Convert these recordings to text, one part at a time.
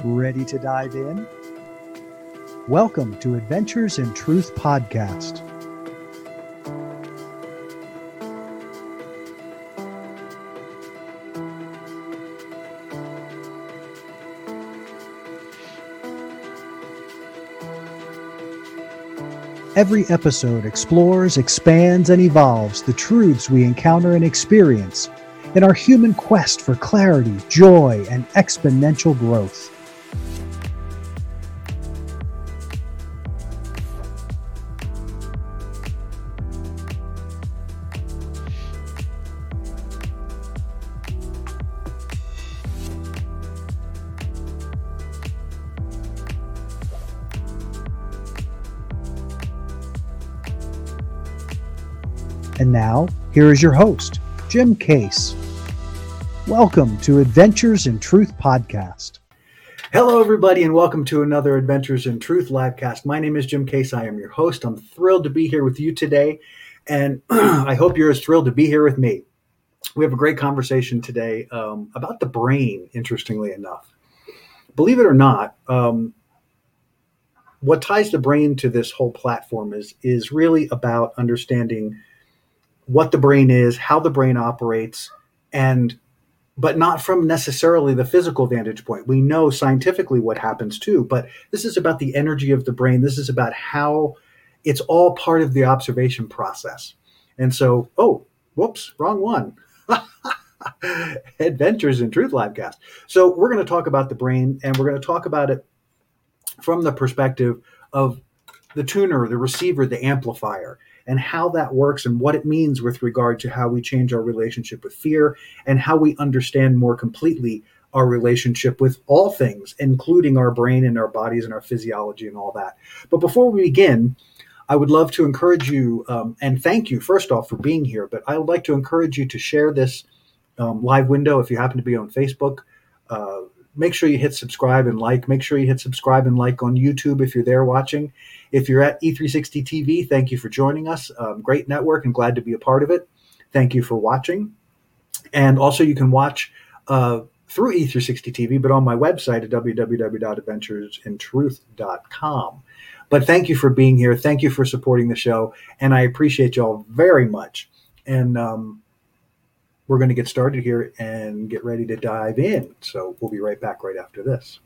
Ready to dive in? Welcome to Adventures in Truth Podcast. Every episode explores, expands, and evolves the truths we encounter and experience in our human quest for clarity, joy, and exponential growth. And now, here is your host, Jim Case. Welcome to Adventures in Truth Podcast. Hello, everybody, and welcome to another Adventures in Truth livecast. My name is Jim Case. I am your host. I'm thrilled to be here with you today, and I hope you're as thrilled to be here with me. We have a great conversation today about the brain, interestingly enough. Believe it or not, what ties the brain to this whole platform is really about understanding what the brain is, how the brain operates, but not from necessarily the physical vantage point. We know scientifically what happens too, but this is about the energy of the brain. This is about how it's all part of the observation process. And so, wrong one. Adventures in Truth livecast. So we're going to talk about the brain, and we're going to talk about it from the perspective of the tuner, the receiver, the amplifier, and how that works and what it means with regard to how we change our relationship with fear and how we understand more completely our relationship with all things, including our brain and our bodies and our physiology and all that. But before we begin, I would love to encourage you and thank you, first off, for being here. But I would like to encourage you to share this live window if you happen to be on Facebook. Make sure you hit subscribe and like. Make sure you hit subscribe and like on YouTube if you're there watching. If you're at E360 TV, thank you for joining us. Great network and glad to be a part of it. Thank you for watching. And also you can watch through E360 TV, but on my website at www.adventuresintruth.com. But thank you for being here. Thank you for supporting the show. And I appreciate y'all very much. And we're going to get started here and get ready to dive in. So we'll be right back right after this.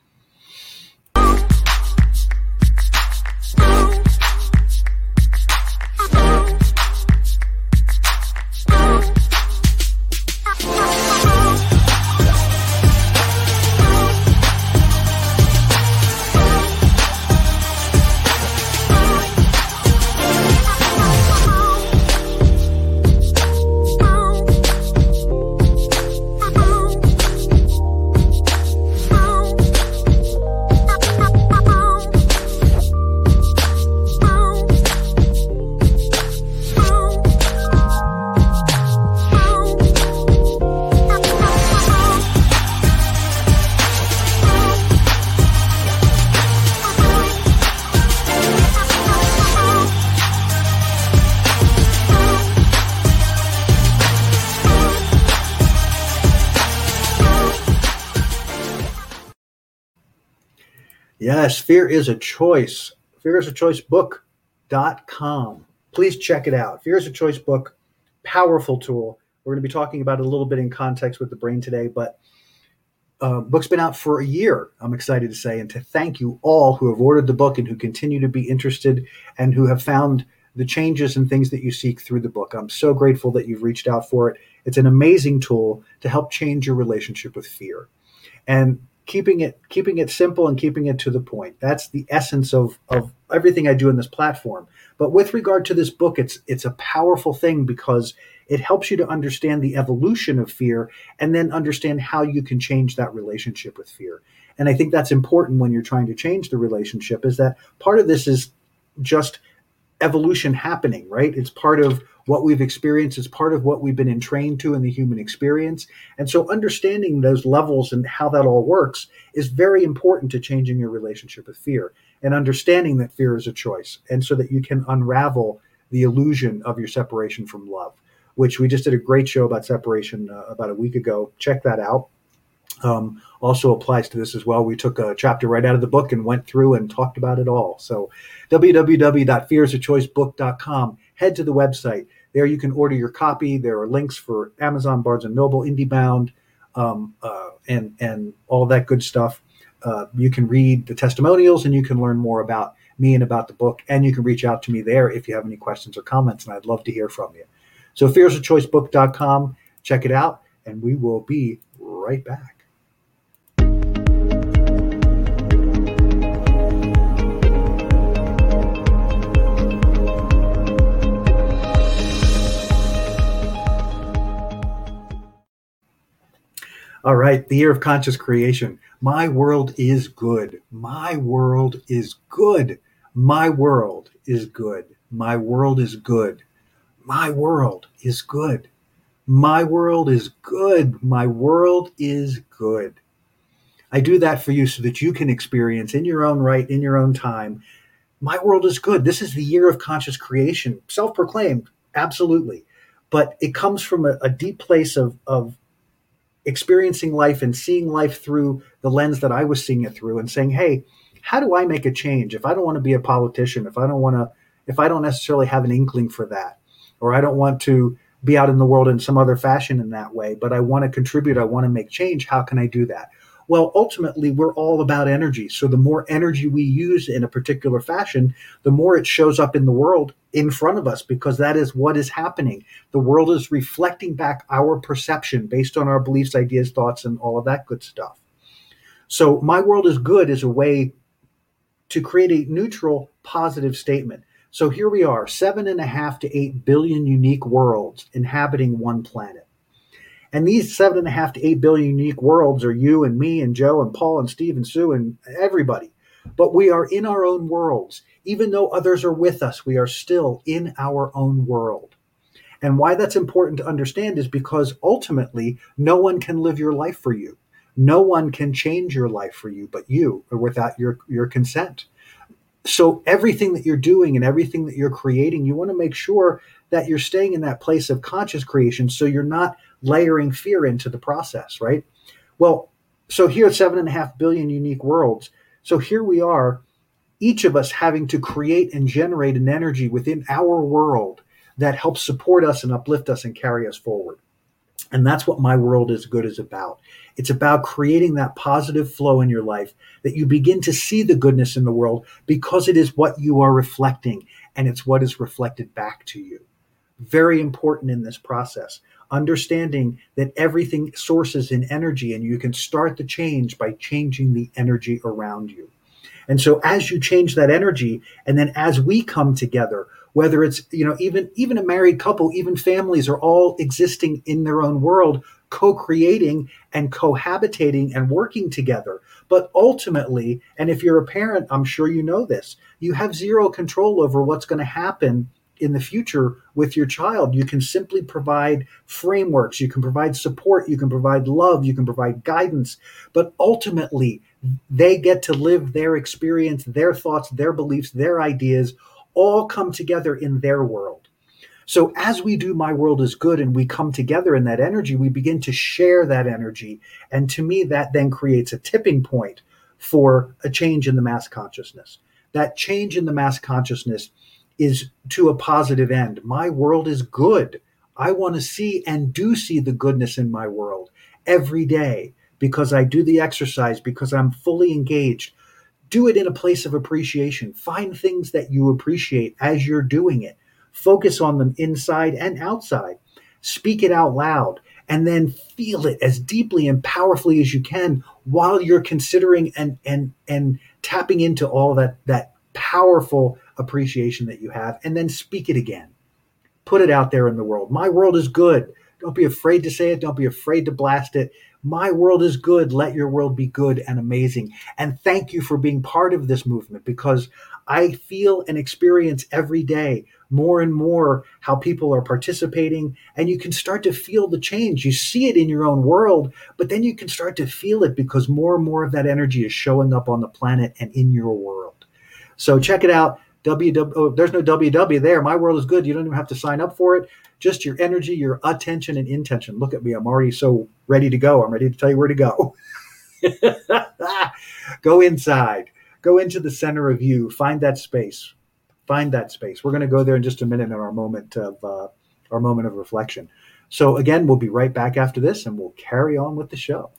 Yes, Fear is a Choice. FearIsAChoiceBook.com. Please check it out. Fear is a Choice book, powerful tool. We're going to be talking about it a little bit in context with the brain today, but book's been out for a year, I'm excited to say, and to thank you all who have ordered the book and who continue to be interested and who have found the changes and things that you seek through the book. I'm so grateful that you've reached out for it. It's an amazing tool to help change your relationship with fear. And keeping it simple and keeping it to the point. That's the essence of everything I do in this platform. But with regard to this book, it's a powerful thing because it helps you to understand the evolution of fear and then understand how you can change that relationship with fear. And I think that's important when you're trying to change the relationship, is that part of this is just evolution happening, right? It's part of what we've experienced. It's part of what we've been entrained to in the human experience. And so understanding those levels and how that all works is very important to changing your relationship with fear and understanding that fear is a choice. And so that you can unravel the illusion of your separation from love, which we just did a great show about separation about a week ago. Check that out. also applies to this as well. We took a chapter right out of the book and went through and talked about it all. So www.fearsofchoicebook.com. Head to the website. There you can order your copy. There are links for Amazon, Barnes & Noble, IndieBound, and all that good stuff. You can read the testimonials and you can learn more about me and about the book. And you can reach out to me there if you have any questions or comments, and I'd love to hear from you. So fearsofchoicebook.com. Check it out, and we will be right back. All right, the year of conscious creation. My world is good. My world is good. My world is good. My world is good. My world is good. My world is good. My world is good. I do that for you so that you can experience in your own right, in your own time. My world is good. This is the year of conscious creation. Self-proclaimed, absolutely. But it comes from a deep place of experiencing life and seeing life through the lens that I was seeing it through, and saying, hey, how do I make a change? If I don't want to be a politician, if I don't necessarily have an inkling for that, or I don't want to be out in the world in some other fashion in that way, but I want to contribute, I want to make change, how can I do that? Well, ultimately, we're all about energy. So the more energy we use in a particular fashion, the more it shows up in the world in front of us, because that is what is happening. The world is reflecting back our perception based on our beliefs, ideas, thoughts, and all of that good stuff. So my world is good is a way to create a neutral, positive statement. So here we are, 7.5 to 8 billion unique worlds inhabiting one planet. And these 7.5 to 8 billion unique worlds are you and me and Joe and Paul and Steve and Sue and everybody. But we are in our own worlds. Even though others are with us, we are still in our own world. And why that's important to understand is because ultimately, no one can live your life for you. No one can change your life for you but you, or without your consent. So everything that you're doing and everything that you're creating, you want to make sure that you're staying in that place of conscious creation, so you're not layering fear into the process, right? Well, so here at 7.5 billion unique worlds, so here we are, each of us having to create and generate an energy within our world that helps support us and uplift us and carry us forward. And that's what My World is Good is about. It's about creating that positive flow in your life, that you begin to see the goodness in the world because it is what you are reflecting, and it's what is reflected back to you. Very important in this process. Understanding that everything sources in energy, and you can start the change by changing the energy around you. And so as you change that energy, and then as we come together, whether it's, even a married couple, even families are all existing in their own world, co-creating and cohabitating and working together. But ultimately, and if you're a parent, I'm sure you know this, you have zero control over what's going to happen in the future with your child. You can simply provide frameworks, you can provide support, you can provide love, you can provide guidance, but ultimately they get to live their experience, their thoughts, their beliefs, their ideas, all come together in their world. So as we do My World is Good and we come together in that energy, we begin to share that energy. And to me, that then creates a tipping point for a change in the mass consciousness. That change in the mass consciousness is to a positive end. My world is good. I want to see and do see the goodness in my world every day because I do the exercise, because I'm fully engaged. Do it in a place of appreciation. Find things that you appreciate as you're doing it. Focus on them inside and outside. Speak it out loud, and then feel it as deeply and powerfully as you can while you're considering and tapping into all that powerful appreciation that you have, and then speak it again. Put it out there in the world. My world is good. Don't be afraid to say it. Don't be afraid to blast it. My world is good. Let your world be good and amazing. And thank you for being part of this movement, because I feel and experience every day more and more how people are participating, and you can start to feel the change. You see it in your own world, but then you can start to feel it because more and more of that energy is showing up on the planet and in your world. So check it out, There's no WW there. My world is good. You don't even have to sign up for it. Just your energy, your attention, and intention. Look at me. I'm already so ready to go. I'm ready to tell you where to go. Go inside. Go into the center of you. Find that space. Find that space. We're going to go there in just a minute in our moment of reflection. So again, we'll be right back after this, and we'll carry on with the show.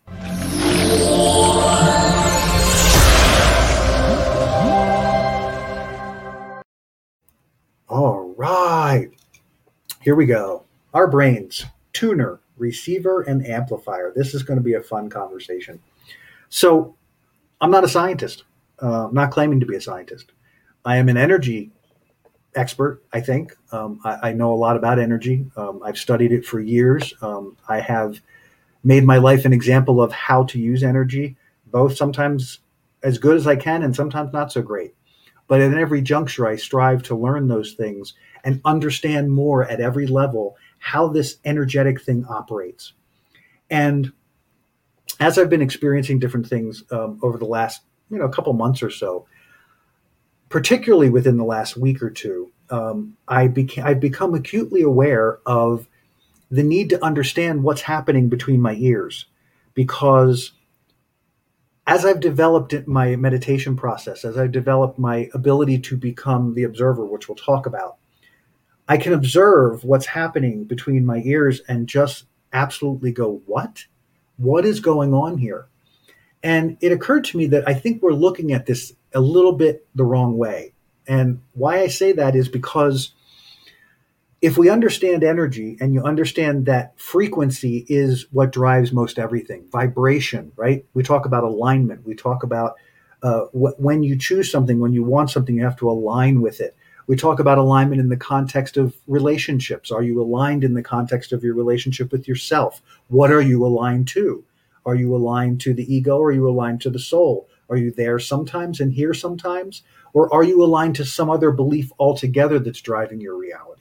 All right. Here we go. Our brains, tuner, receiver, and amplifier. This is going to be a fun conversation. So I'm not a scientist. I'm not claiming to be a scientist. I am an energy expert, I think. I know a lot about energy. I've studied it for years. I have made my life an example of how to use energy, both sometimes as good as I can and sometimes not so great. But at every juncture, I strive to learn those things and understand more at every level how this energetic thing operates. And as I've been experiencing different things over the last couple months or so, particularly within the last week or two, I've become acutely aware of the need to understand what's happening between my ears, because as I've developed my meditation process, as I've developed my ability to become the observer, which we'll talk about, I can observe what's happening between my ears and just absolutely go, what? What is going on here? And it occurred to me that I think we're looking at this a little bit the wrong way. And why I say that is because if we understand energy and you understand that frequency is what drives most everything, vibration, right? We talk about alignment. We talk about when you choose something, when you want something, you have to align with it. We talk about alignment in the context of relationships. Are you aligned in the context of your relationship with yourself? What are you aligned to? Are you aligned to the ego? Or are you aligned to the soul? Are you there sometimes and here sometimes? Or are you aligned to some other belief altogether that's driving your reality?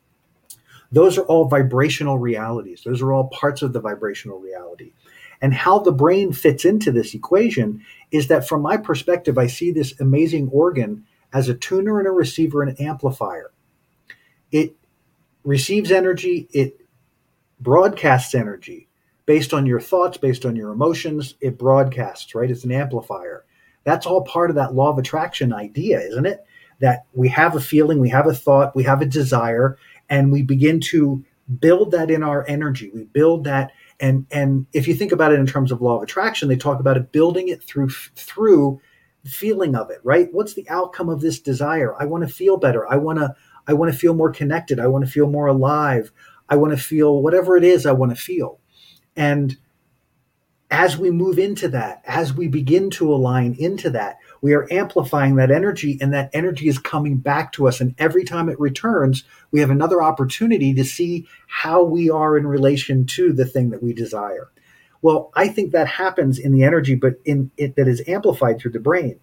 Those are all vibrational realities. Those are all parts of the vibrational reality. And how the brain fits into this equation is that from my perspective, I see this amazing organ as a tuner and a receiver and an amplifier. It receives energy. It broadcasts energy based on your thoughts, based on your emotions. It broadcasts, right? It's an amplifier. That's all part of that law of attraction idea, isn't it? That we have a feeling, we have a thought, we have a desire, and we begin to build that in our energy. We build that. And if you think about it in terms of law of attraction, they talk about it building it through the feeling of it, right? What's the outcome of this desire? I want to feel better. I want to feel more connected. I want to feel more alive. I want to feel whatever it is I want to feel. And as we move into that, as we begin to align into that, we are amplifying that energy, and that energy is coming back to us. And every time it returns, we have another opportunity to see how we are in relation to the thing that we desire. Well, I think that happens in the energy, but in it that is amplified through the brain.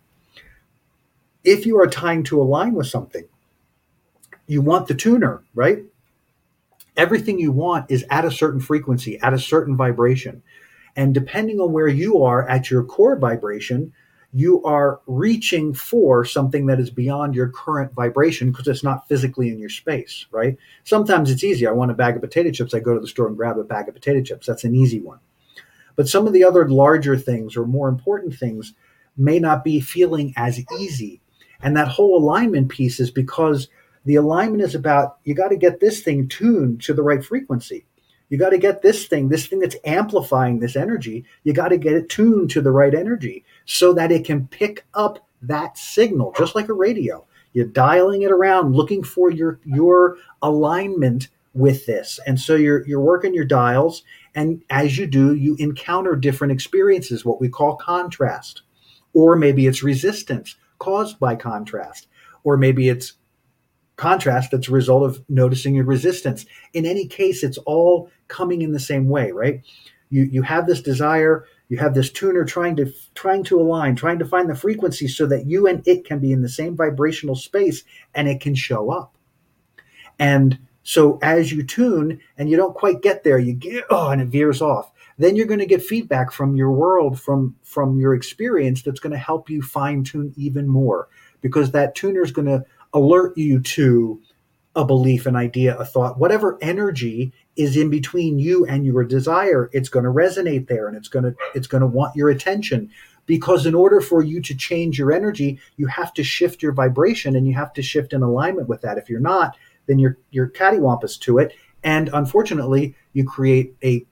If you are trying to align with something, you want the tuner, right? Everything you want is at a certain frequency, at a certain vibration. And depending on where you are at your core vibration, you are reaching for something that is beyond your current vibration because it's not physically in your space, right? Sometimes it's easy. I want a bag of potato chips. I go to the store and grab a bag of potato chips. That's an easy one. But some of the other larger things or more important things may not be feeling as easy. And that whole alignment piece is because the alignment is about, you got to get this thing tuned to the right frequency. You got to get this thing that's amplifying this energy, you got to get it tuned to the right energy so that it can pick up that signal, just like a radio. You're dialing it around, looking for your alignment with this. And so you're working your dials, and as you do, you encounter different experiences, what we call contrast. Or maybe it's resistance caused by contrast. Or maybe it's contrast that's a result of noticing your resistance. In any case, it's all coming in the same way, right? You have this desire, you have this tuner trying to align, trying to find the frequency so that you and it can be in the same vibrational space and it can show up. And so as you tune and you don't quite get there, and it veers off. Then you're going to get feedback from your world, from your experience, that's going to help you fine tune even more, because that tuner is going to alert you to a belief, an idea, a thought, whatever energy is in between you and your desire, it's going to resonate there, and it's going to want your attention. Because in order for you to change your energy, you have to shift your vibration, and you have to shift in alignment with that. If you're not, then you're cattywampus to it, and unfortunately, you create a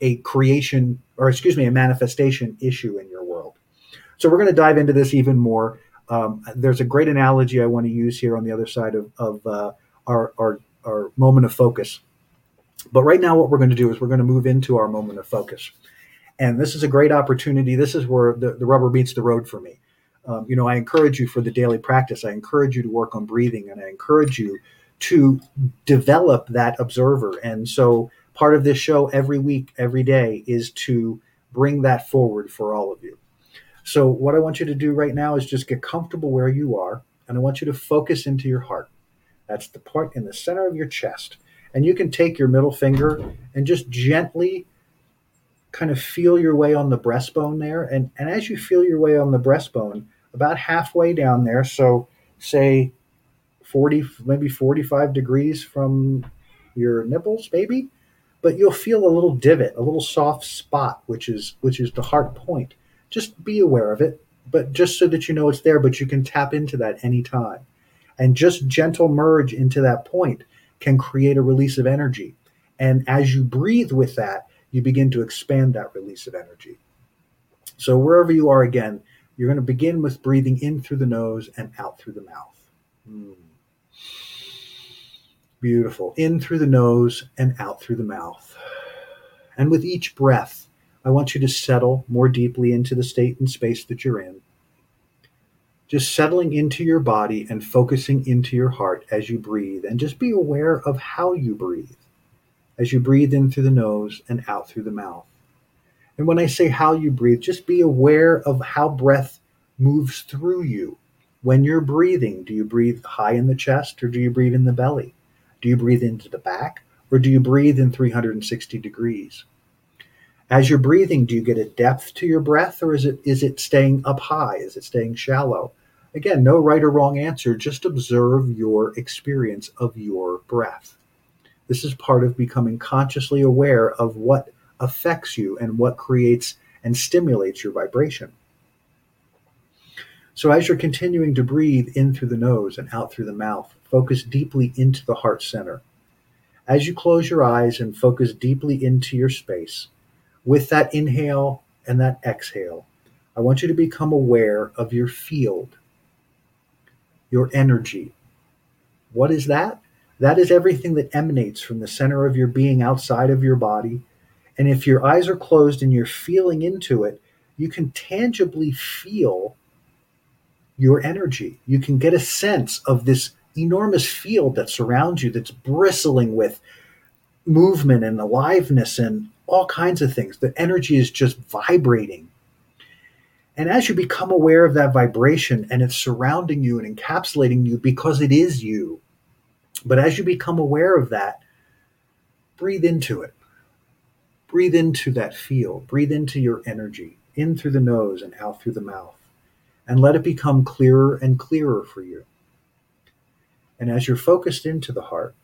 manifestation issue in your world. So we're going to dive into this even more. There's a great analogy I want to use here on the other side of our moment of focus. But right now, what we're going to do is we're going to move into our moment of focus. And this is a great opportunity. This is where the rubber meets the road for me. I encourage you for the daily practice. I encourage you to work on breathing, and I encourage you to develop that observer. And so part of this show every week, every day, is to bring that forward for all of you. So what I want you to do right now is just get comfortable where you are, and I want you to focus into your heart. That's the part in the center of your chest. And you can take your middle finger and just gently kind of feel your way on the breastbone there. And as you feel your way on the breastbone, about halfway down there, so say 40, maybe 45 degrees from your nipples, maybe, but you'll feel a little divot, a little soft spot, which is the heart point. Just be aware of it, but just so that you know it's there, but you can tap into that anytime. And just gentle merge into that point can create a release of energy. And as you breathe with that, you begin to expand that release of energy. So wherever you are, again, you're going to begin with breathing in through the nose and out through the mouth. Beautiful. In through the nose and out through the mouth. And with each breath, I want you to settle more deeply into the state and space that you're in. Just settling into your body and focusing into your heart as you breathe. And just be aware of how you breathe as you breathe in through the nose and out through the mouth. And when I say how you breathe, just be aware of how breath moves through you. When you're breathing, do you breathe high in the chest, or do you breathe in the belly? Do you breathe into the back, or do you breathe in 360 degrees? As you're breathing, do you get a depth to your breath, or is it staying up high? Is it staying shallow? Again, no right or wrong answer. Just observe your experience of your breath. This is part of becoming consciously aware of what affects you and what creates and stimulates your vibration. So as you're continuing to breathe in through the nose and out through the mouth, focus deeply into the heart center. As you close your eyes and focus deeply into your space, with that inhale and that exhale, I want you to become aware of your field, your energy. What is that? That is everything that emanates from the center of your being outside of your body. And if your eyes are closed and you're feeling into it, you can tangibly feel your energy. You can get a sense of this enormous field that surrounds you, that's bristling with movement and aliveness and all kinds of things. The energy is just vibrating. And as you become aware of that vibration and it's surrounding you and encapsulating you because it is you, but as you become aware of that, breathe into it. Breathe into that field. Breathe into your energy, in through the nose and out through the mouth. And let it become clearer and clearer for you. And as you're focused into the heart,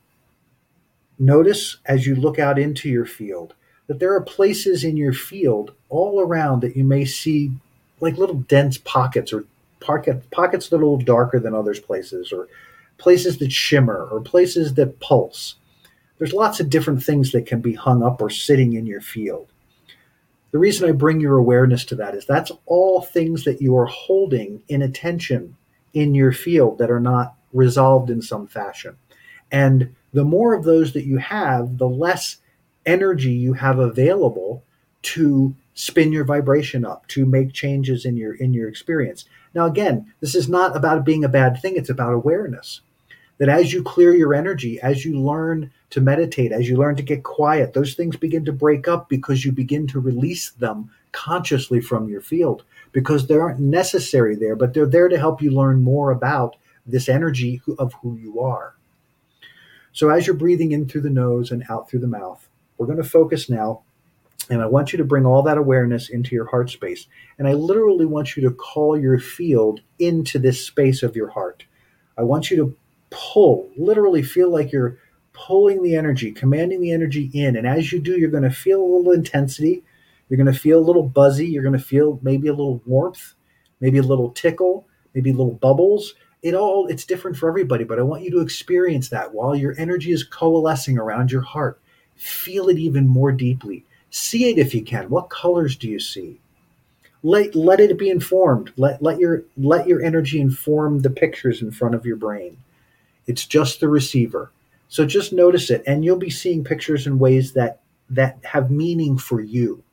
notice as you look out into your field that there are places in your field all around that you may see like little dense pockets, or pockets that are a little darker than others places, or places that shimmer, or places that pulse. There's lots of different things that can be hung up or sitting in your field. The reason I bring your awareness to that is that's all things that you are holding in attention in your field that are not resolved in some fashion. And the more of those that you have, the less energy you have available to spin your vibration up, to make changes in your experience. Now, again, this is not about being a bad thing. It's about awareness. That as you clear your energy, as you learn to meditate, as you learn to get quiet, those things begin to break up because you begin to release them consciously from your field, because they aren't necessary there, but they're there to help you learn more about this energy of who you are. So as you're breathing in through the nose and out through the mouth, we're going to focus now, and I want you to bring all that awareness into your heart space. And I literally want you to call your field into this space of your heart. I want you to pull, literally feel like you're pulling the energy, commanding the energy in. And as you do, you're going to feel a little intensity. You're going to feel a little buzzy. You're going to feel maybe a little warmth, maybe a little tickle, maybe little bubbles. It's different for everybody, but I want you to experience that while your energy is coalescing around your heart. Feel it even more deeply. See it if you can. What colors do you see? Let it be informed. Let your energy inform the pictures in front of your brain. It's just the receiver. So just notice it, and you'll be seeing pictures in ways that have meaning for you.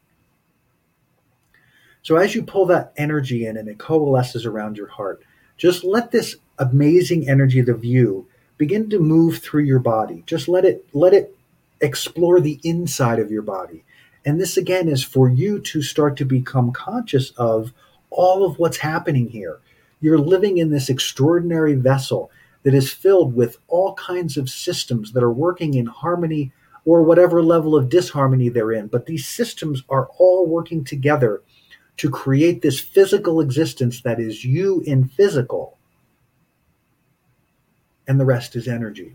So as you pull that energy in and it coalesces around your heart, just let this amazing energy, the view, begin to move through your body. Just let it explore the inside of your body. And this again is for you to start to become conscious of all of what's happening here. You're living in this extraordinary vessel that is filled with all kinds of systems that are working in harmony or whatever level of disharmony they're in. But these systems are all working together to create this physical existence that is you in physical. And the rest is energy.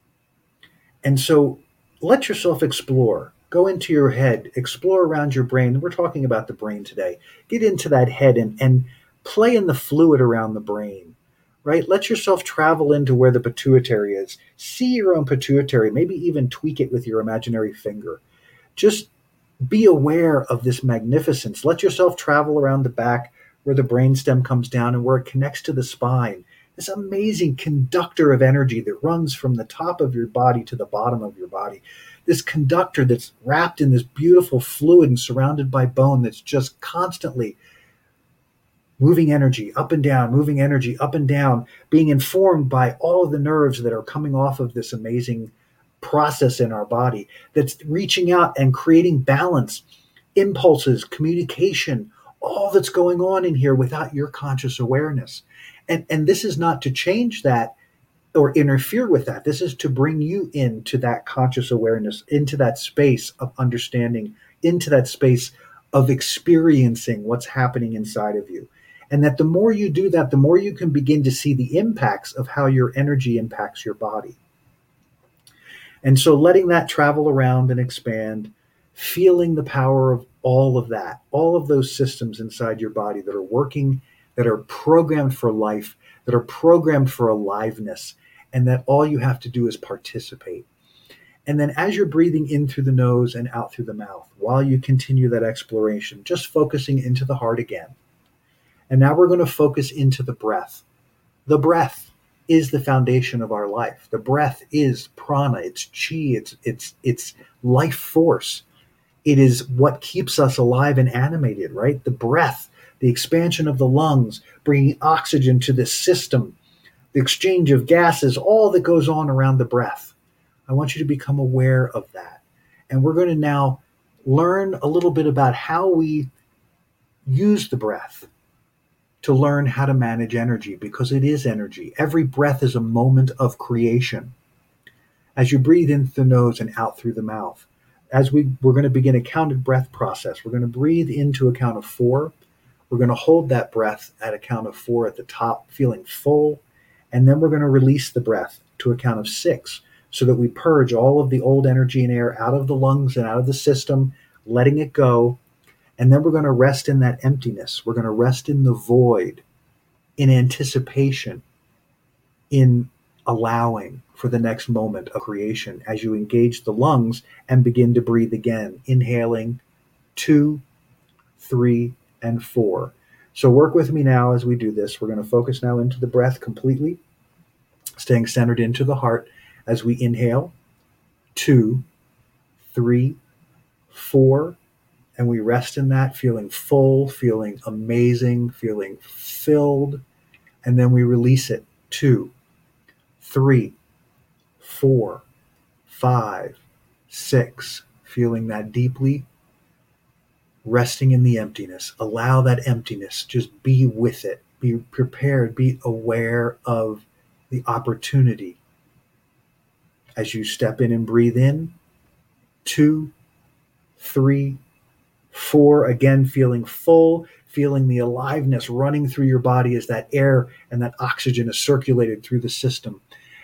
And so let yourself explore. Go into your head, explore around your brain. We're talking about the brain today. Get into that head and play in the fluid around the brain, right? Let yourself travel into where the pituitary is. See your own pituitary, maybe even tweak it with your imaginary finger. Just be aware of this magnificence. Let yourself travel around the back where the brainstem comes down and where it connects to the spine. This amazing conductor of energy that runs from the top of your body to the bottom of your body. This conductor that's wrapped in this beautiful fluid and surrounded by bone that's just constantly moving energy up and down, moving energy up and down, being informed by all of the nerves that are coming off of this amazing process in our body that's reaching out and creating balance, impulses, communication, all that's going on in here without your conscious awareness. And this is not to change that or interfere with that. This is to bring you into that conscious awareness, into that space of understanding, into that space of experiencing what's happening inside of you. And that the more you do that, the more you can begin to see the impacts of how your energy impacts your body. And so letting that travel around and expand, feeling the power of all of that, all of those systems inside your body that are working, that are programmed for life, that are programmed for aliveness, and that all you have to do is participate. And then as you're breathing in through the nose and out through the mouth, while you continue that exploration, just focusing into the heart again. And now we're going to focus into the breath. The breath is the foundation of our life. The breath is prana, it's chi, it's life force. It is what keeps us alive and animated, right? The breath, the expansion of the lungs, bringing oxygen to this system, the exchange of gases, all that goes on around the breath. I want you to become aware of that. And we're going to now learn a little bit about how we use the breath to learn how to manage energy, because it is energy. Every breath is a moment of creation. As you breathe in through the nose and out through the mouth, we're going to begin a counted breath process. We're going to breathe into a count of 4. We're going to hold that breath at a count of 4 at the top, feeling full. And then we're going to release the breath to a count of 6 so that we purge all of the old energy and air out of the lungs and out of the system, letting it go. And then we're going to rest in that emptiness. We're going to rest in the void, in anticipation, in allowing for the next moment of creation as you engage the lungs and begin to breathe again, inhaling 2, 3, and 4. So work with me now as we do this. We're going to focus now into the breath completely, staying centered into the heart as we inhale 2, 3, 4, and we rest in that, feeling full, feeling amazing, feeling filled, and then we release it 2, 3, 4, 5, 6, feeling that deeply, resting in the emptiness. Allow that emptiness, just be with it, be prepared, be aware of the opportunity. As you step in and breathe in, 2, 3, 4, again feeling full, feeling the aliveness running through your body as that air and that oxygen is circulated through the system.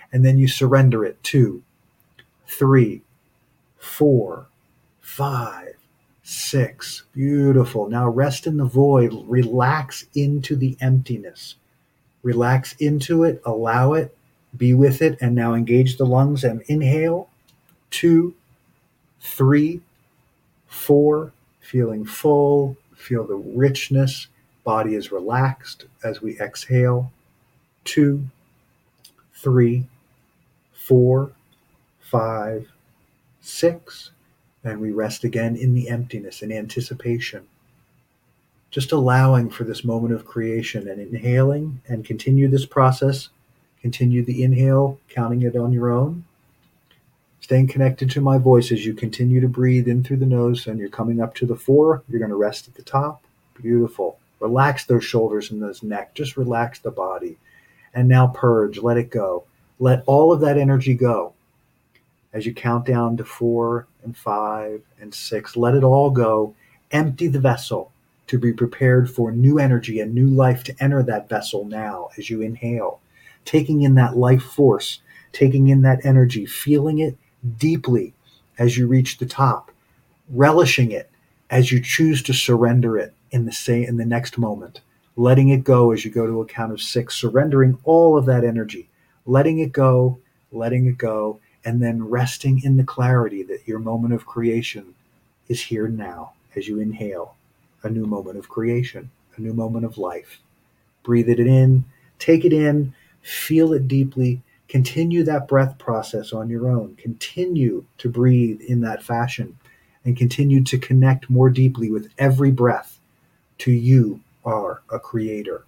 And then you surrender it. 2, 3, 4, 5, 6. Beautiful. Now rest in the void. Relax into the emptiness. Relax into it. Allow it. Be with it. And now engage the lungs and inhale. 2, 3, 4. Feeling full. Feel the richness. Body is relaxed as we exhale. 2, 3, 4, 5, 6. And we rest again in the emptiness, in anticipation. Just allowing for this moment of creation and inhaling, and continue this process. Continue the inhale, counting it on your own. Staying connected to my voice as you continue to breathe in through the nose, and you're coming up to the 4. You're going to rest at the top. Beautiful. Relax those shoulders and those neck. Just relax the body. And now purge. Let it go. Let all of that energy go. As you count down to 4 and 5 and 6, let it all go. Empty the vessel to be prepared for new energy and new life to enter that vessel now as you inhale. Taking in that life force, taking in that energy, feeling it deeply as you reach the top, relishing it as you choose to surrender it in the next moment, letting it go as you go to a count of 6, surrendering all of that energy, letting it go, and then resting in the clarity that your moment of creation is here now as you inhale a new moment of creation, a new moment of life. Breathe it in, take it in, feel it deeply. Continue that breath process on your own. Continue to breathe in that fashion and continue to connect more deeply with every breath to you are a creator.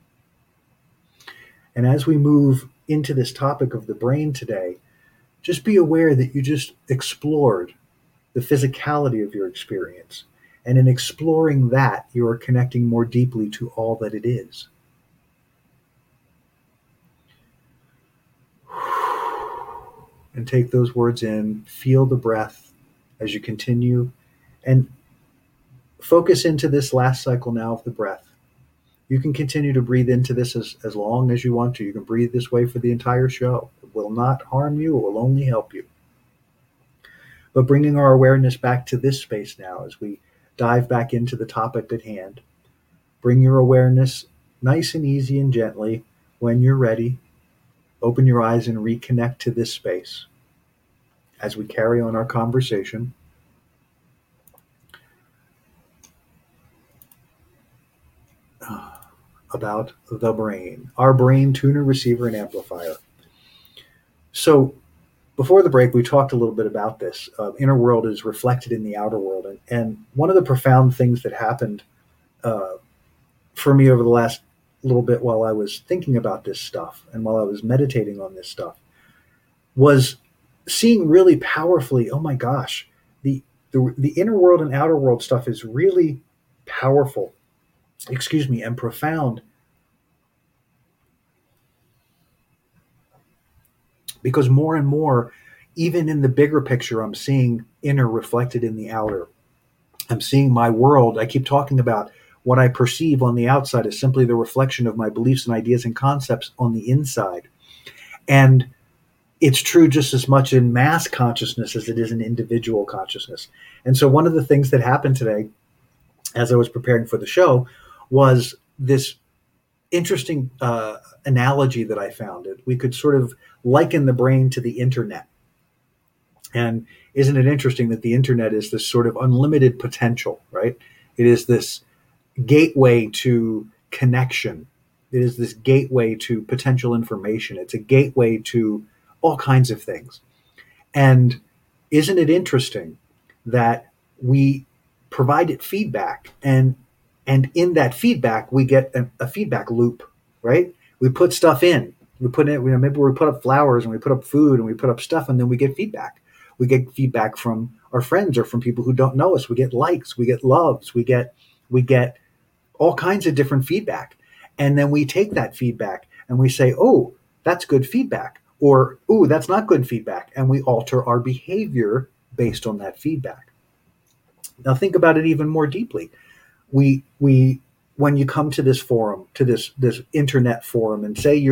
And as we move into this topic of the brain today, just be aware that you just explored the physicality of your experience. And in exploring that, you are connecting more deeply to all that it is. And take those words in, feel the breath as you continue, and focus into this last cycle now of the breath. You can continue to breathe into this as long as you want to. You can breathe this way for the entire show. It will not harm you, it will only help you. But bringing our awareness back to this space now as we dive back into the topic at hand. Bring your awareness nice and easy and gently. When you're ready, open your eyes and reconnect to this space as we carry on our conversation. About the brain, our brain tuner, receiver, and amplifier. So before the break, we talked a little bit about this. Inner world is reflected in the outer world. And one of the profound things that happened for me over the last little bit while I was thinking about this stuff and while I was meditating on this stuff was seeing really powerfully, oh my gosh, the inner world and outer world stuff is really powerful, and profound. Because more and more, even in the bigger picture, I'm seeing inner reflected in the outer. I'm seeing my world. I keep talking about what I perceive on the outside is simply the reflection of my beliefs and ideas and concepts on the inside. And it's true just as much in mass consciousness as it is in individual consciousness. And so one of the things that happened today, as I was preparing for the show, was this interesting analogy that I found. We could sort of liken the brain to the internet. And isn't it interesting that the internet is this sort of unlimited potential, right? It is this gateway to connection. It is this gateway to potential information. It's a gateway to all kinds of things. And isn't it interesting that we provide it feedback, and in that feedback we get a feedback loop, right? We put stuff in. We put in, maybe we put up flowers and we put up food and we put up stuff, and then we get feedback. We get feedback from our friends or from people who don't know us. We get likes, we get loves, we get all kinds of different feedback. And then we take that feedback and we say, oh, that's good feedback, or, oh, that's not good feedback. And we alter our behavior based on that feedback. Now think about it even more deeply. We when you come to this forum, to this internet forum, and say you're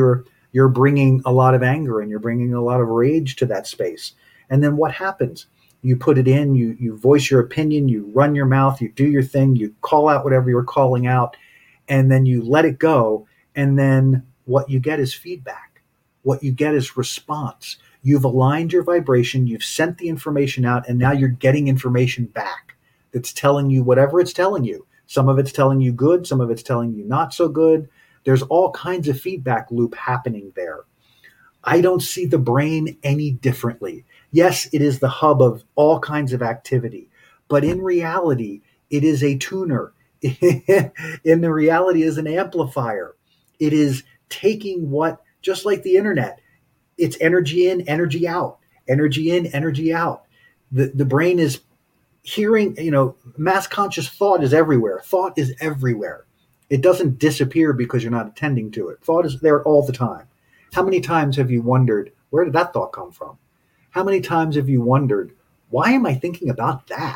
you're bringing a lot of anger and you're bringing a lot of rage to that space. And then what happens? You put it in, you voice your opinion, you run your mouth, you do your thing, you call out whatever you're calling out, and then you let it go. And then what you get is feedback. What you get is response. You've aligned your vibration, you've sent the information out, and now you're getting information back that's telling you whatever it's telling you. Some of it's telling you good, some of it's telling you not so good. There's all kinds of feedback loop happening there. I don't see the brain any differently. Yes, it is the hub of all kinds of activity, but in reality, it is a tuner. In the reality, it is an amplifier. It is taking what, just like the internet, it's energy in, energy out, energy in, energy out. The brain is hearing, mass conscious thought is everywhere. Thought is everywhere. It doesn't disappear because you're not attending to it. Thought is there all the time. How many times have you wondered, where did that thought come from? How many times have you wondered, why am I thinking about that?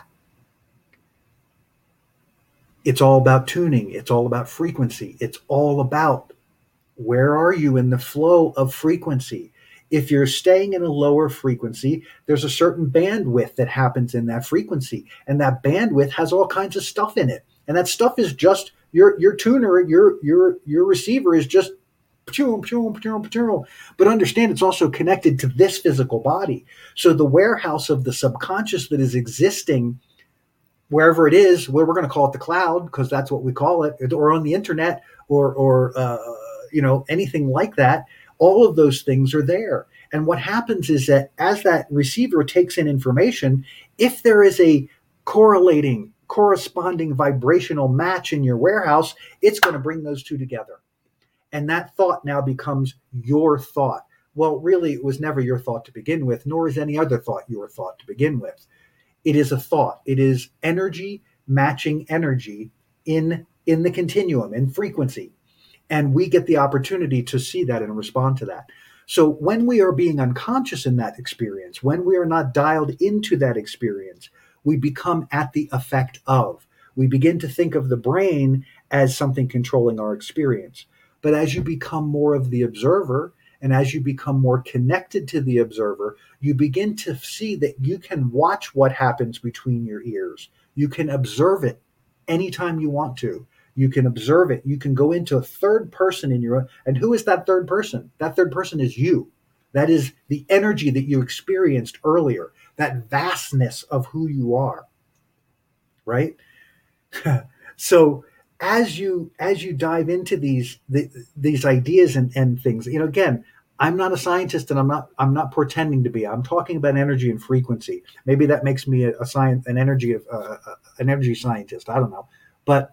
It's all about tuning. It's all about frequency. It's all about where are you in the flow of frequency? If you're staying in a lower frequency, there's a certain bandwidth that happens in that frequency. And that bandwidth has all kinds of stuff in it. And that stuff is just your tuner, your receiver is just but understand it's also connected to this physical body. So the warehouse of the subconscious that is existing wherever it is, where we're going to call it the cloud, because that's what we call it, or on the internet, or anything like that, all of those things are there. And what happens is that as that receiver takes in information, if there is a corresponding vibrational match in your warehouse, it's going to bring those two together. And that thought now becomes your thought. Well, really, it was never your thought to begin with, nor is any other thought your thought to begin with. It is a thought. It is energy matching energy in the continuum, in frequency. And we get the opportunity to see that and respond to that. So when we are being unconscious in that experience, when we are not dialed into that experience, we become at the effect of. We begin to think of the brain as something controlling our experience. But as you become more of the observer, and as you become more connected to the observer, you begin to see that you can watch what happens between your ears. You can observe it anytime you want to. You can observe it. You can go into a third person in your own. And who is that third person? That third person is you. That is the energy that you experienced earlier, that vastness of who you are, right? So as you dive into these ideas and things, again, I'm not a scientist and I'm not pretending to be. I'm talking about energy and frequency. Maybe that makes me an energy scientist. I don't know. But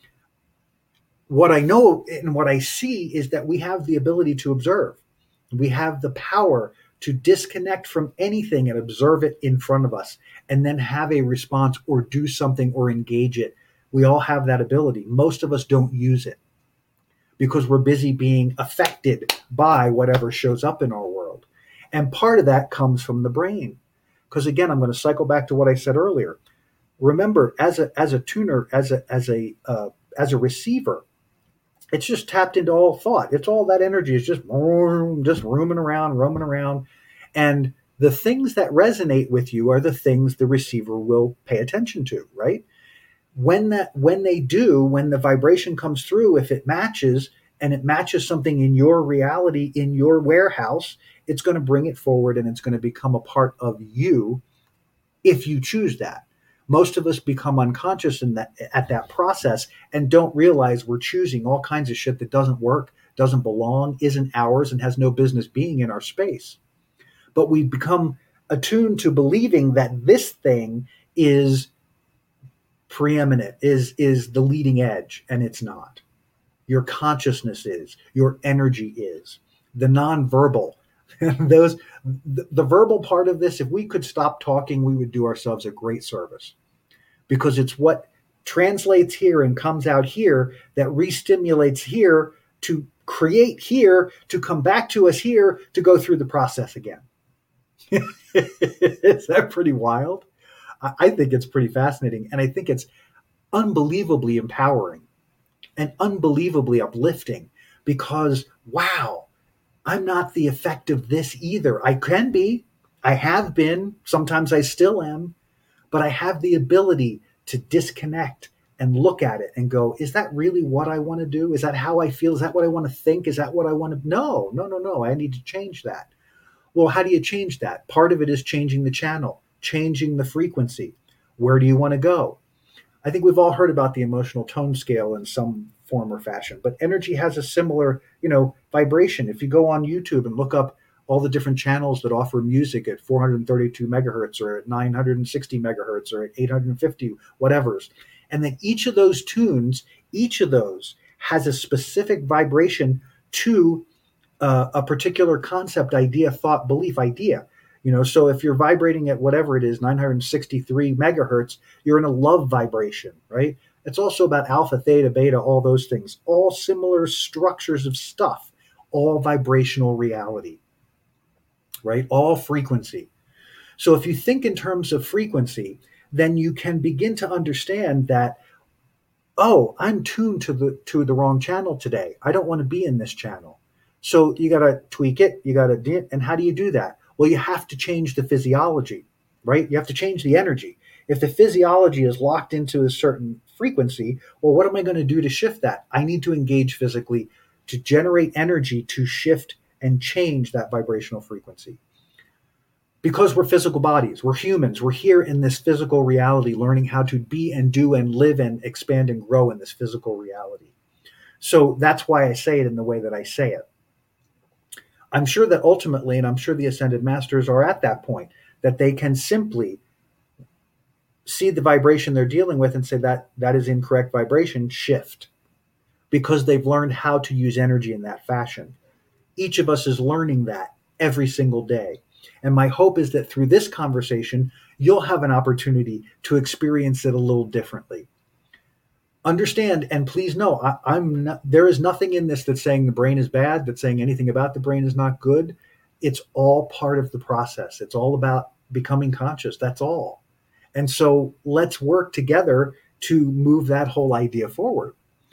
what I know and what I see is that we have the ability to observe. We have the power to disconnect from anything and observe it in front of us and then have a response or do something or engage it. We all have that ability. Most of us don't use it because we're busy being affected by whatever shows up in our world. And part of that comes from the brain. Because again, I'm going to cycle back to what I said earlier. Remember, as a tuner, as a receiver, it's just tapped into all thought. It's all that energy is just roaming around. And the things that resonate with you are the things the receiver will pay attention to, right? When the vibration comes through, if it matches and it matches something in your reality, in your warehouse, it's going to bring it forward and it's going to become a part of you if you choose that. Most of us become unconscious at that process and don't realize we're choosing all kinds of shit that doesn't work, doesn't belong, isn't ours, and has no business being in our space. But we become attuned to believing that this thing is preeminent, is the leading edge, and it's not. Your consciousness is, your energy is. The nonverbal, the verbal part of this, if we could stop talking, we would do ourselves a great service, because it's what translates here and comes out here that re-stimulates here to create here, to come back to us here, to go through the process again. Is that pretty wild? I think it's pretty fascinating, and I think it's unbelievably empowering and unbelievably uplifting because, wow, I'm not the effect of this either. I can be, I have been, sometimes I still am, but I have the ability to disconnect and look at it and go, is that really what I want to do? Is that how I feel? Is that what I want to think? Is that what I want to? No, no, no, no. I need to change that. Well, how do you change that? Part of it is changing the channel, changing the frequency. Where do you want to go? I think we've all heard about the emotional tone scale in some form or fashion, but energy has a similar, vibration. If you go on YouTube and look up all the different channels that offer music at 432 megahertz or at 960 megahertz or at 850 whatever's, and then each of those tunes, each of those has a specific vibration to a particular concept, idea, thought, belief, idea. So if you're vibrating at whatever it is, 963 megahertz, you're in a love vibration, right? It's also about alpha, theta, beta, all those things, all similar structures of stuff, all vibrational reality, right? All frequency. So if you think in terms of frequency, then you can begin to understand that, oh, I'm tuned to the wrong channel today. I don't want to be in this channel. So you got to tweak it. You got to, and how do you do that? Well, you have to change the physiology, right? You have to change the energy. If the physiology is locked into a certain frequency, well, what am I going to do to shift that? I need to engage physically to generate energy to shift and change that vibrational frequency. Because we're physical bodies, we're humans, we're here in this physical reality, learning how to be and do and live and expand and grow in this physical reality. So that's why I say it in the way that I say it. I'm sure that ultimately, and I'm sure the Ascended Masters are at that point, that they can simply see the vibration they're dealing with and say that is incorrect vibration, shift, because they've learned how to use energy in that fashion. Each of us is learning that every single day. And my hope is that through this conversation, you'll have an opportunity to experience it a little differently. Understand, and please know, there is nothing in this that's saying the brain is bad, that's saying anything about the brain is not good. It's all part of the process. It's all about becoming conscious. That's all. And so let's work together to move that whole idea forward.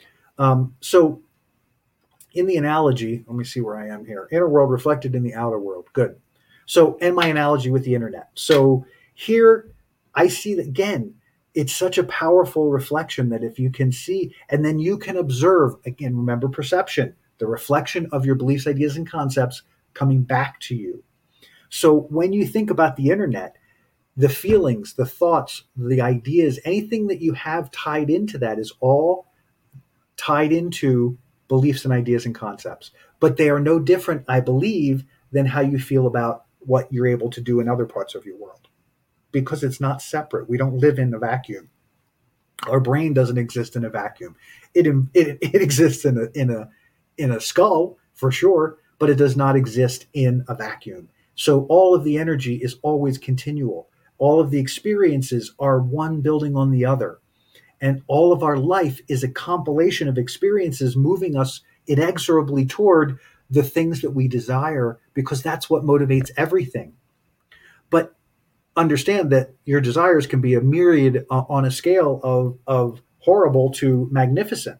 So in the analogy, let me see where I am here. Inner world reflected in the outer world. Good. So, and my analogy with the internet. So here I see that, again, it's such a powerful reflection that if you can see, and then you can observe, again, remember perception, the reflection of your beliefs, ideas, and concepts coming back to you. So when you think about the internet, the feelings, the thoughts, the ideas, anything that you have tied into that is all tied into beliefs and ideas and concepts. But they are no different, I believe, than how you feel about what you're able to do in other parts of your world. Because it's not separate. We don't live in a vacuum. Our brain doesn't exist in a vacuum. It exists in a skull for sure, but it does not exist in a vacuum. So all of the energy is always continual. All of the experiences are one building on the other. And all of our life is a compilation of experiences moving us inexorably toward the things that we desire, because that's what motivates everything. But understand that your desires can be a myriad on a scale of horrible to magnificent.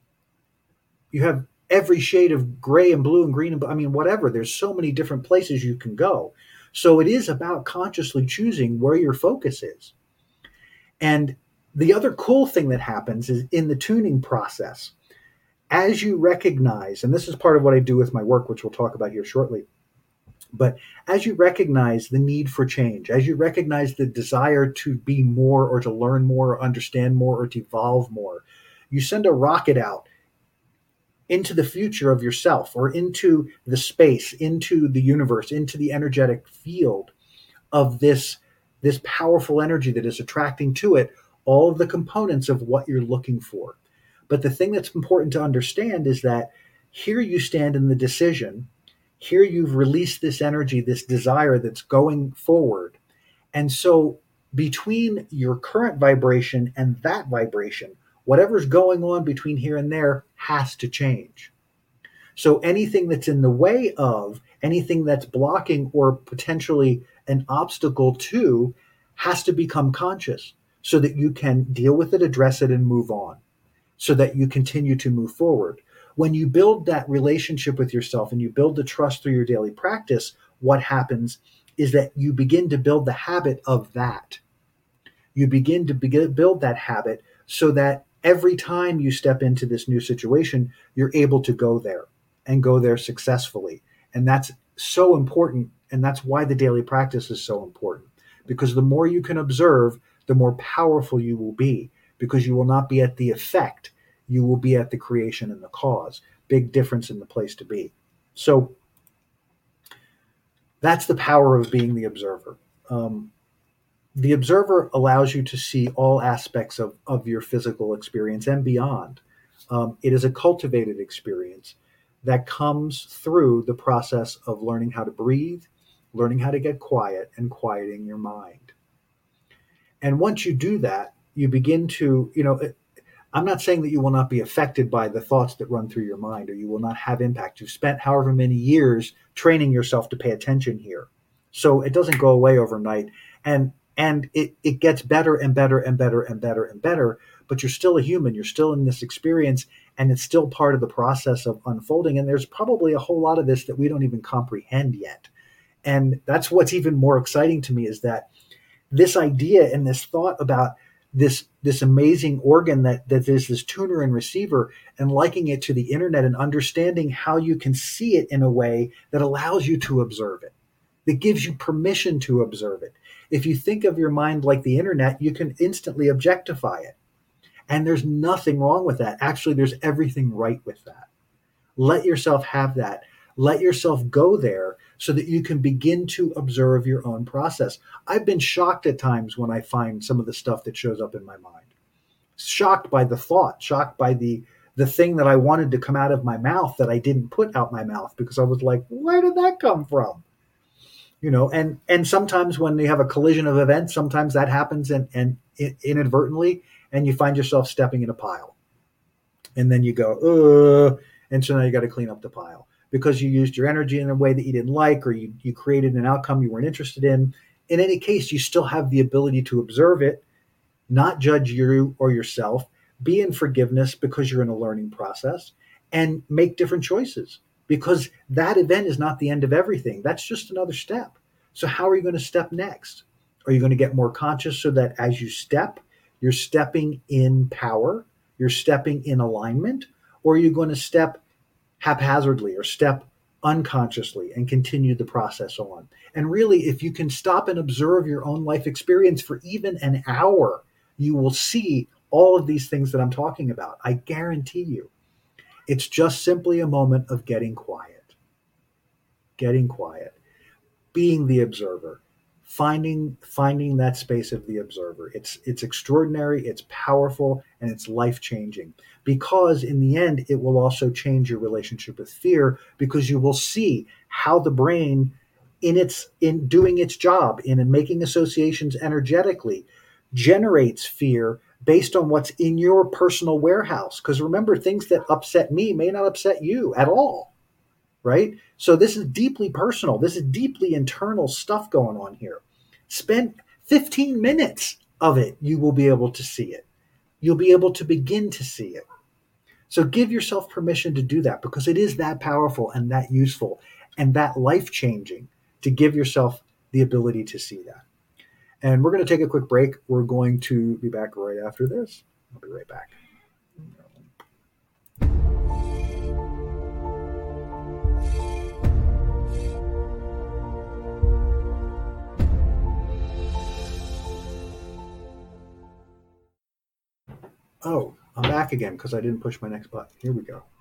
You have every shade of gray and blue and green and whatever. There's so many different places you can go. So it is about consciously choosing where your focus is. And the other cool thing that happens is in the tuning process, as you recognize, and this is part of what I do with my work, which we'll talk about here shortly, but as you recognize the need for change, as you recognize the desire to be more or to learn more or understand more or to evolve more, you send a rocket out into the future of yourself or into the space, into the universe, into the energetic field of this powerful energy that is attracting to it all of the components of what you're looking for. But the thing that's important to understand is that here you stand in the decision. Here you've released this energy, this desire that's going forward. And so between your current vibration and that vibration, whatever's going on between here and there has to change. So anything that's in the way of, anything that's blocking or potentially an obstacle to, has to become conscious so that you can deal with it, address it, and move on, so that you continue to move forward. when you build that relationship with yourself and you build the trust through your daily practice, what happens is that you begin to build the habit of that. You begin to build that habit so that every time you step into this new situation, you're able to go there and go there successfully. And that's so important. And that's why the daily practice is so important, because the more you can observe, the more powerful you will be, because you will not be at the effect. You will be at the creation and the cause. Big difference in the place to be. So that's the power of being the observer. The observer allows you to see all aspects of your physical experience and beyond. It is a cultivated experience that comes through the process of learning how to breathe, learning how to get quiet, and quieting your mind. And once you do that, you begin to, I'm not saying that you will not be affected by the thoughts that run through your mind, or you will not have impact. You've spent however many years training yourself to pay attention here. So it doesn't go away overnight. And it gets better and better and better and better and better, but you're still a human. You're still in this experience, and it's still part of the process of unfolding. And there's probably a whole lot of this that we don't even comprehend yet. And that's what's even more exciting to me, is that this idea and this thought about this amazing organ that is this tuner and receiver, and liking it to the internet and understanding how you can see it in a way that allows you to observe it, that gives you permission to observe it. If you think of your mind like the internet, you can instantly objectify it. And there's nothing wrong with that. Actually, there's everything right with that. Let yourself have that. Let yourself go there so that you can begin to observe your own process. I've been shocked at times when I find some of the stuff that shows up in my mind. Shocked by the thought, shocked by the thing that I wanted to come out of my mouth that I didn't put out my mouth, because I was like, where did that come from? And sometimes when you have a collision of events, sometimes that happens and inadvertently, and you find yourself stepping in a pile. And then you go, and so now you got to clean up the pile because you used your energy in a way that you didn't like, or you created an outcome you weren't interested in. In any case, you still have the ability to observe it, not judge you or yourself, be in forgiveness because you're in a learning process, and make different choices. Because that event is not the end of everything. That's just another step. So how are you going to step next? Are you going to get more conscious so that as you step, you're stepping in power, you're stepping in alignment, or are you going to step haphazardly or step unconsciously and continue the process on? And really, if you can stop and observe your own life experience for even an hour, you will see all of these things that I'm talking about. I guarantee you. It's just simply a moment of getting quiet, being the observer, finding that space of the observer. It's extraordinary, it's powerful, and it's life-changing, because in the end, it will also change your relationship with fear, because you will see how the brain in doing its job, in making associations energetically, generates fear based on what's in your personal warehouse. Because remember, things that upset me may not upset you at all, right? So this is deeply personal. This is deeply internal stuff going on here. Spend 15 minutes of it. You will be able to see it. You'll be able to begin to see it. So give yourself permission to do that, because it is that powerful and that useful and that life-changing to give yourself the ability to see that. And we're going to take a quick break. We're going to be back right after this. I'll be right back. Oh, I'm back again because I didn't push my next button. Here we go.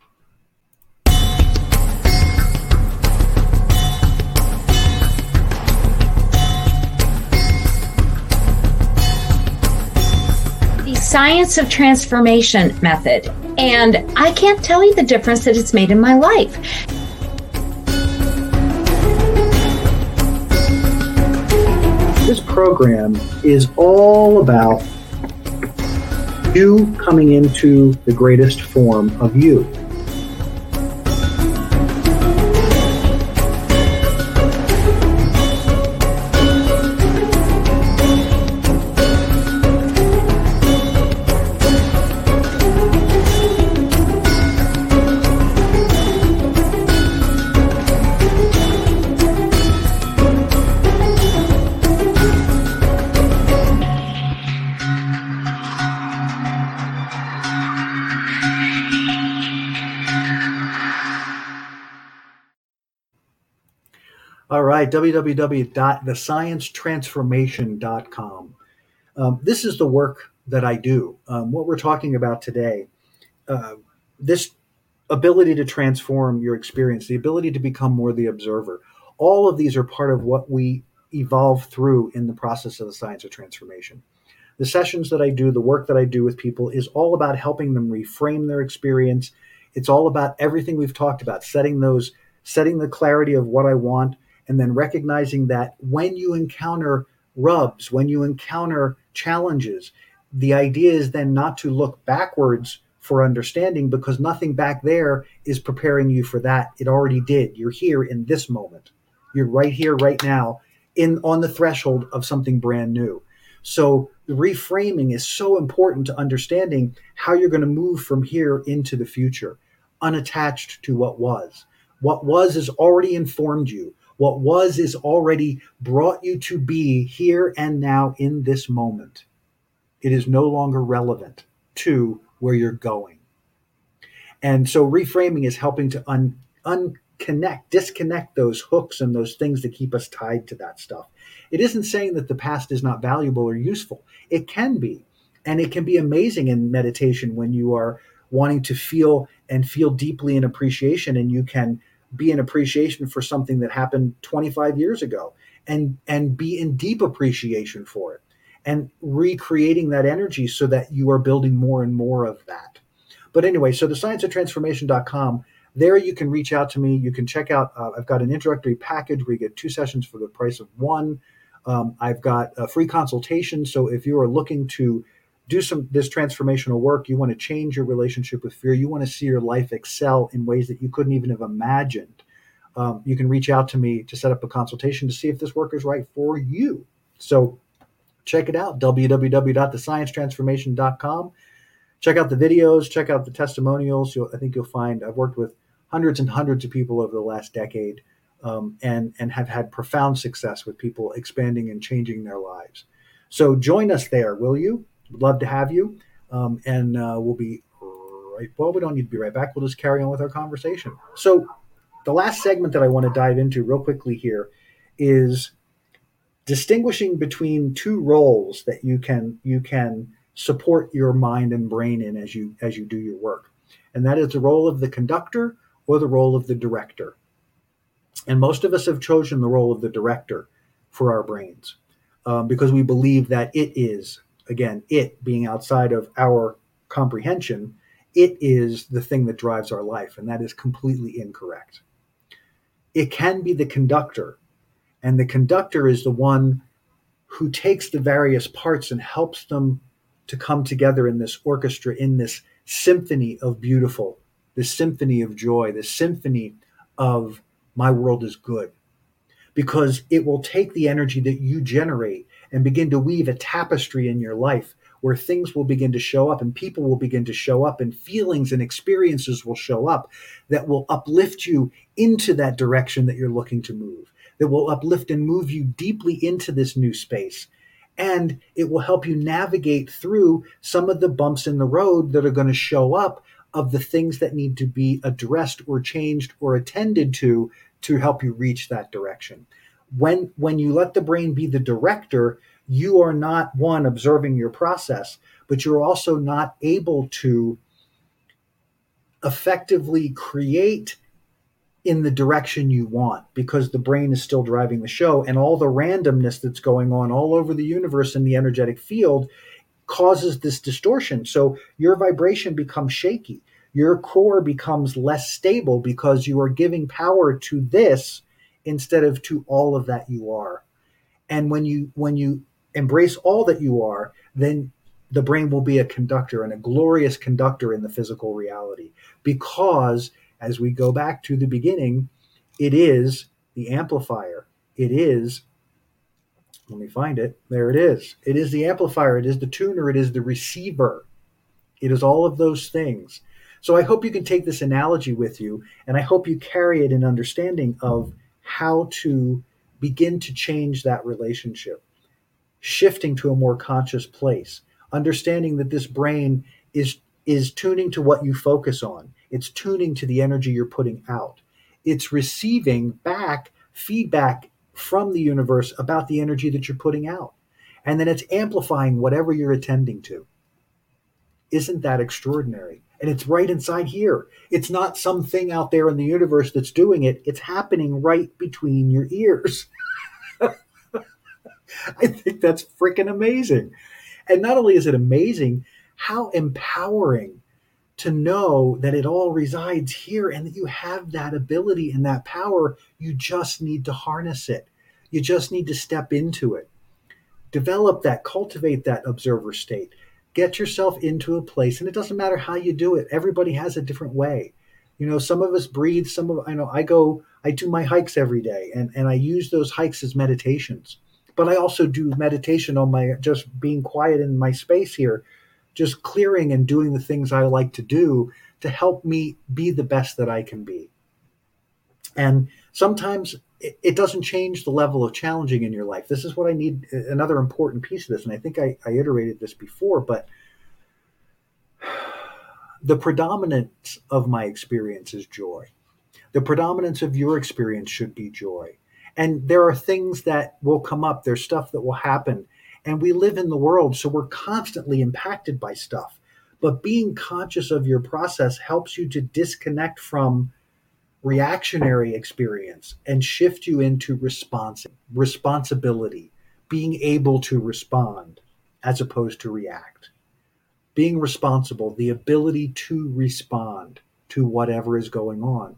Science of Transformation method, and I can't tell you the difference that it's made in my life. This program is all about you coming into the greatest form of you. All right, www.thesciencetransformation.com. This is the work that I do. What we're talking about today, this ability to transform your experience, the ability to become more the observer, all of these are part of what we evolve through in the process of the science of transformation. The sessions that I do, the work that I do with people is all about helping them reframe their experience. It's all about everything we've talked about, setting the clarity of what I want, and then recognizing that when you encounter rubs, when you encounter challenges, the idea is then not to look backwards for understanding, because nothing back there is preparing you for that. It already did. You're here in this moment. You're right here, right now, on the threshold of something brand new. So the reframing is so important to understanding how you're going to move from here into the future, unattached to what was. What was has already informed you. What was is already brought you to be here and now in this moment. It is no longer relevant to where you're going. And so reframing is helping to disconnect those hooks and those things that keep us tied to that stuff. It isn't saying that the past is not valuable or useful. It can be. And it can be amazing in meditation when you are wanting to feel deeply in appreciation, and you can be in appreciation for something that happened 25 years ago and be in deep appreciation for it, and recreating that energy so that you are building more and more of that. But anyway, so the scienceoftransformation.com, there you can reach out to me. You can check out, I've got an introductory package where you get 2 sessions for the price of 1. I've got a free consultation. So if you are looking to do this transformational work, you want to change your relationship with fear, you want to see your life excel in ways that you couldn't even have imagined, you can reach out to me to set up a consultation to see if this work is right for you. So check it out, www.thesciencetransformation.com. Check out the videos, check out the testimonials. I think you'll find I've worked with hundreds and hundreds of people over the last decade, and have had profound success with people expanding and changing their lives. So join us there, will you? We'd love to have you. And we'll be right. Well, we don't need to be right back. We'll just carry on with our conversation. So the last segment that I want to dive into real quickly here is distinguishing between 2 roles that you can support your mind and brain in as you do your work. And that is the role of the conductor or the role of the director. And most of us have chosen the role of the director for our brains, because we believe that it is, again, it being outside of our comprehension, it is the thing that drives our life. And that is completely incorrect. It can be the conductor. And the conductor is the one who takes the various parts and helps them to come together in this orchestra, in this symphony of beautiful, this symphony of joy, this symphony of my world is good. Because it will take the energy that you generate and begin to weave a tapestry in your life where things will begin to show up and people will begin to show up and feelings and experiences will show up that will uplift you into that direction that you're looking to move, that will uplift and move you deeply into this new space. And it will help you navigate through some of the bumps in the road that are going to show up of the things that need to be addressed or changed or attended to help you reach that direction. When you let the brain be the director, you are not, one, observing your process, but you're also not able to effectively create in the direction you want, because the brain is still driving the show, and all the randomness that's going on all over the universe in the energetic field causes this distortion. So your vibration becomes shaky. Your core becomes less stable because you are giving power to this instead of to all of that you are. And when you embrace all that you are, then the brain will be a conductor, and a glorious conductor in the physical reality. Because as we go back to the beginning, it is the amplifier. It is, let me find it. There it is. It is the amplifier. It is the tuner. It is the receiver. It is all of those things. So I hope you can take this analogy with you, and I hope you carry it in understanding of how to begin to change that relationship, shifting to a more conscious place, understanding that this brain is tuning to what you focus on. It's tuning to the energy you're putting out. It's receiving back feedback from the universe about the energy that you're putting out. And then it's amplifying whatever you're attending to. Isn't that extraordinary? And it's right inside here. It's not something out there in the universe that's doing it. It's happening right between your ears. I think that's freaking amazing. And not only is it amazing, how empowering to know that it all resides here and that you have that ability and that power. You just need to harness it. You just need to step into it. Develop that, cultivate that observer state. Get yourself into a place, and it doesn't matter how you do it. Everybody has a different way. Some of us breathe, I do my hikes every day, and I use those hikes as meditations. But I also do meditation on just being quiet in my space here, just clearing and doing the things I like to do to help me be the best that I can be. And sometimes it doesn't change the level of challenging in your life. This is what I need, another important piece of this. And I think I iterated this before, but the predominance of my experience is joy. The predominance of your experience should be joy. And there are things that will come up. There's stuff that will happen. And we live in the world, so we're constantly impacted by stuff. But being conscious of your process helps you to disconnect from reactionary experience and shift you into responsibility, being able to respond as opposed to react. Being responsible, the ability to respond to whatever is going on.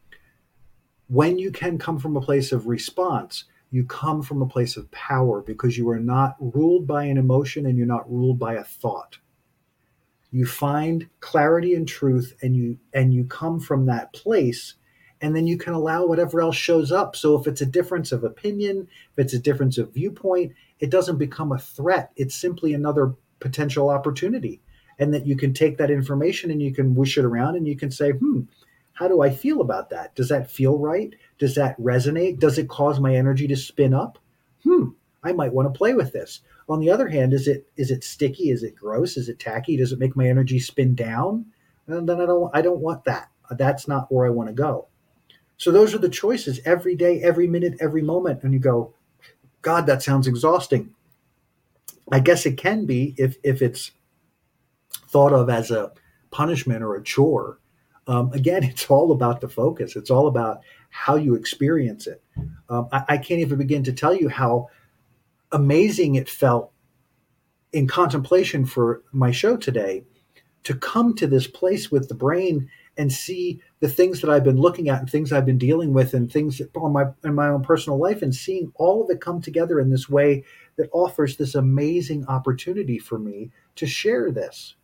When you can come from a place of response, you come from a place of power because you are not ruled by an emotion and you're not ruled by a thought. You find clarity and truth, and you come from that place, and then you can allow whatever else shows up. So if it's a difference of opinion, if it's a difference of viewpoint, it doesn't become a threat. It's simply another potential opportunity. And that you can take that information and you can whoosh it around and you can say, how do I feel about that? Does that feel right? Does that resonate? Does it cause my energy to spin up? I might want to play with this. On the other hand, is it sticky? Is it gross? Is it tacky? Does it make my energy spin down? And then I don't want that. That's not where I want to go. So those are the choices every day, every minute, every moment. And you go, God, that sounds exhausting. I guess it can be if it's thought of as a punishment or a chore. Again, it's all about the focus. It's all about how you experience it. I can't even begin to tell you how amazing it felt in contemplation for my show today to come to this place with the brain and see the things that I've been looking at and things I've been dealing with and things in my own personal life, and seeing all of it come together in this way that offers this amazing opportunity for me to share this.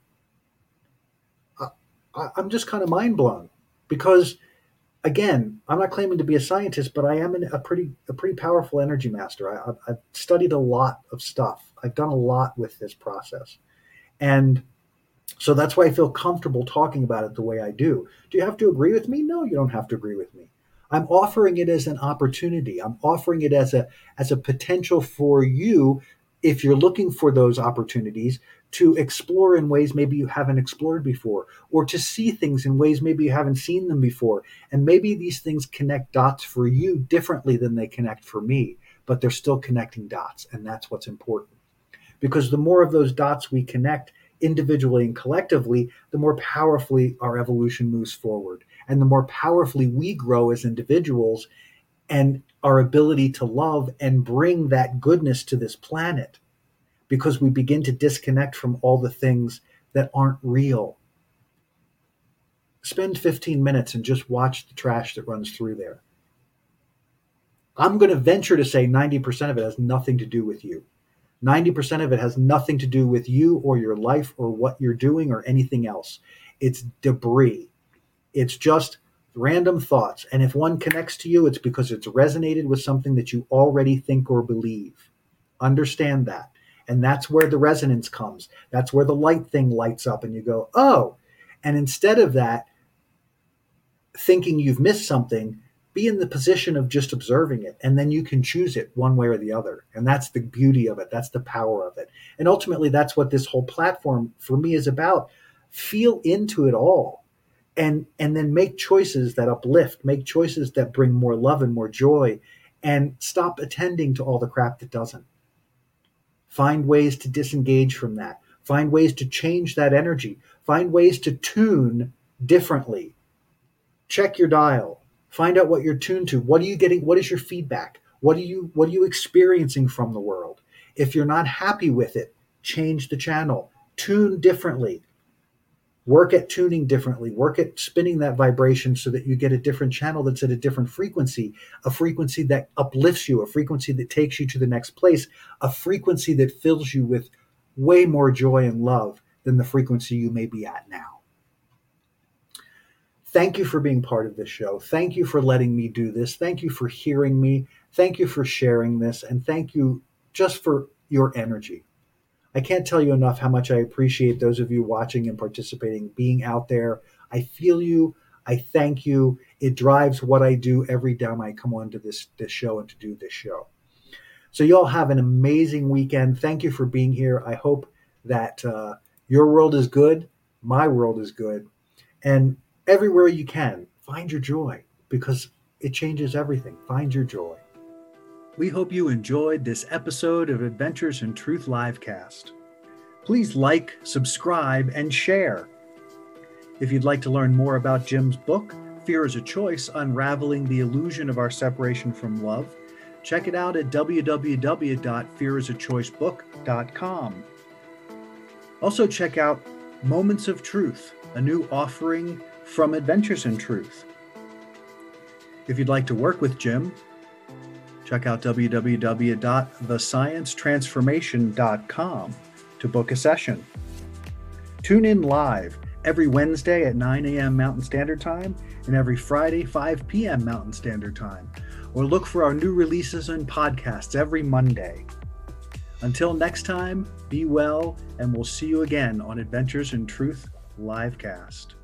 I'm just kind of mind blown because, again, I'm not claiming to be a scientist, but I am a pretty powerful energy master. I've studied a lot of stuff. I've done a lot with this process. And so that's why I feel comfortable talking about it the way I do. Do you have to agree with me? No, you don't have to agree with me. I'm offering it as an opportunity. I'm offering it as a potential for you, if you're looking for those opportunities, to explore in ways maybe you haven't explored before, or to see things in ways maybe you haven't seen them before. And maybe these things connect dots for you differently than they connect for me, but they're still connecting dots. And that's what's important. Because the more of those dots we connect individually and collectively, the more powerfully our evolution moves forward. And the more powerfully we grow as individuals and our ability to love and bring that goodness to this planet. Because we begin to disconnect from all the things that aren't real. Spend 15 minutes and just watch the trash that runs through there. I'm going to venture to say 90% of it has nothing to do with you. 90% of it has nothing to do with you or your life or what you're doing or anything else. It's debris. It's just random thoughts. And if one connects to you, it's because it's resonated with something that you already think or believe. Understand that. And that's where the resonance comes. That's where the light thing lights up and you go, oh. And instead of that, thinking you've missed something, be in the position of just observing it. And then you can choose it one way or the other. And that's the beauty of it. That's the power of it. And ultimately, that's what this whole platform for me is about. Feel into it all. And then make choices that uplift, make choices that bring more love and more joy, and stop attending to all the crap that doesn't. Find ways to disengage from that. Find ways to change that energy. Find ways to tune differently. Check your dial. Find out what you're tuned to. What are you getting? What is your feedback? What are you experiencing from the world? If you're not happy with it, change the channel. Tune differently. Work at tuning differently. Work at spinning that vibration so that you get a different channel that's at a different frequency, a frequency that uplifts you, a frequency that takes you to the next place, a frequency that fills you with way more joy and love than the frequency you may be at now. Thank you for being part of this show. Thank you for letting me do this. Thank you for hearing me. Thank you for sharing this. And thank you just for your energy. I can't tell you enough how much I appreciate those of you watching and participating, being out there. I feel you. I thank you. It drives what I do every time I come onto this show and to do this show. So you all have an amazing weekend. Thank you for being here. I hope that your world is good. My world is good. And everywhere you can, find your joy, because it changes everything. Find your joy. We hope you enjoyed this episode of Adventures in Truth Livecast. Please like, subscribe, and share. If you'd like to learn more about Jim's book, Fear is a Choice: Unraveling the Illusion of Our Separation from Love, check it out at www.fearisachoicebook.com. Also check out Moments of Truth, a new offering from Adventures in Truth. If you'd like to work with Jim, check out www.thesciencetransformation.com to book a session. Tune in live every Wednesday at 9 a.m. Mountain Standard Time and every Friday, 5 p.m. Mountain Standard Time, or look for our new releases and podcasts every Monday. Until next time, be well, and we'll see you again on Adventures in Truth Livecast.